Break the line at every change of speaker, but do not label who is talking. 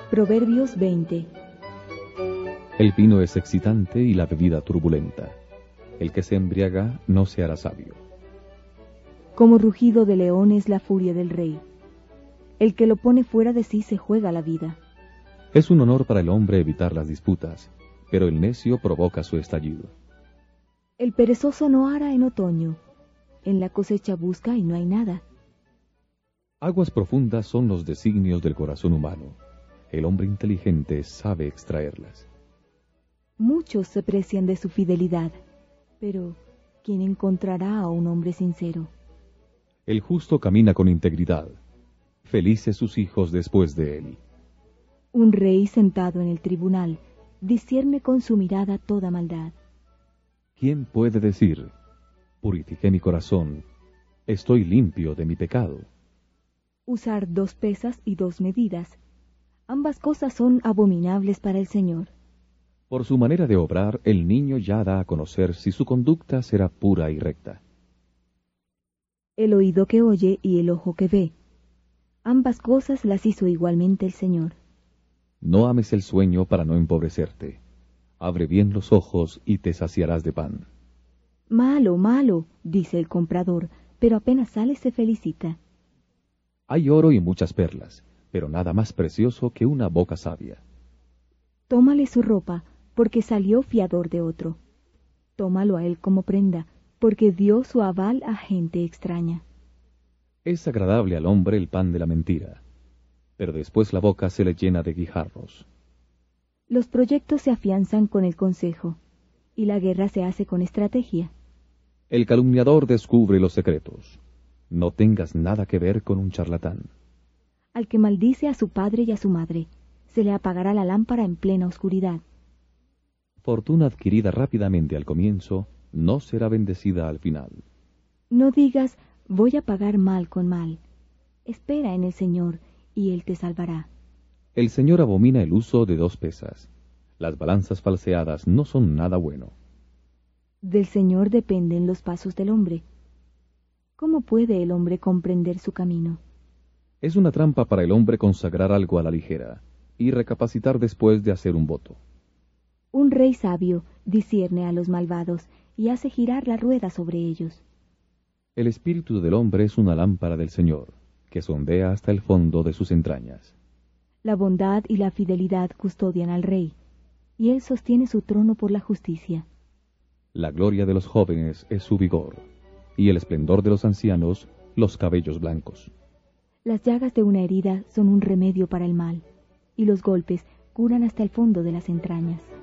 Proverbios 20.
El vino es excitante y la bebida turbulenta. El que se embriaga no se hará sabio.
Como rugido de león es la furia del rey. El que lo pone fuera de sí se juega la vida.
Es un honor para el hombre evitar las disputas, pero el necio provoca su estallido.
El perezoso no ara en otoño. En la cosecha busca y no hay nada.
Aguas profundas son los designios del corazón humano. El hombre inteligente sabe extraerlas.
Muchos se precian de su fidelidad, pero ¿quién encontrará a un hombre sincero?
El justo camina con integridad. Felices sus hijos después de él.
Un rey sentado en el tribunal discierne con su mirada toda maldad.
¿Quién puede decir, purifiqué mi corazón, estoy limpio de mi pecado?
Usar 2 pesas y 2 medidas. Ambas cosas son abominables para el Señor.
Por su manera de obrar, el niño ya da a conocer si su conducta será pura y recta.
El oído que oye y el ojo que ve. Ambas cosas las hizo igualmente el Señor.
No ames el sueño para no empobrecerte. Abre bien los ojos y te saciarás de pan.
Malo, malo, dice el comprador, pero apenas sale se felicita.
Hay oro y muchas perlas, pero nada más precioso que una boca sabia.
Tómale su ropa, porque salió fiador de otro. Tómalo a él como prenda, porque dio su aval a gente extraña.
Es agradable al hombre el pan de la mentira, pero después la boca se le llena de guijarros.
Los proyectos se afianzan con el consejo, y la guerra se hace con estrategia.
El calumniador descubre los secretos. No tengas nada que ver con un charlatán.
Al que maldice a su padre y a su madre, se le apagará la lámpara en plena oscuridad.
Fortuna adquirida rápidamente al comienzo no será bendecida al final.
No digas, voy a pagar mal con mal. Espera en el Señor, y Él te salvará.
El Señor abomina el uso de 2 pesas. Las balanzas falseadas no son nada bueno.
Del Señor dependen los pasos del hombre. ¿Cómo puede el hombre comprender su camino?
Es una trampa para el hombre consagrar algo a la ligera y recapacitar después de hacer un voto.
Un rey sabio discierne a los malvados y hace girar la rueda sobre ellos.
El espíritu del hombre es una lámpara del Señor, que sondea hasta el fondo de sus entrañas.
La bondad y la fidelidad custodian al rey, y él sostiene su trono por la justicia.
La gloria de los jóvenes es su vigor, y el esplendor de los ancianos, los cabellos blancos.
Las llagas de una herida son un remedio para el mal, y los golpes curan hasta el fondo de las entrañas.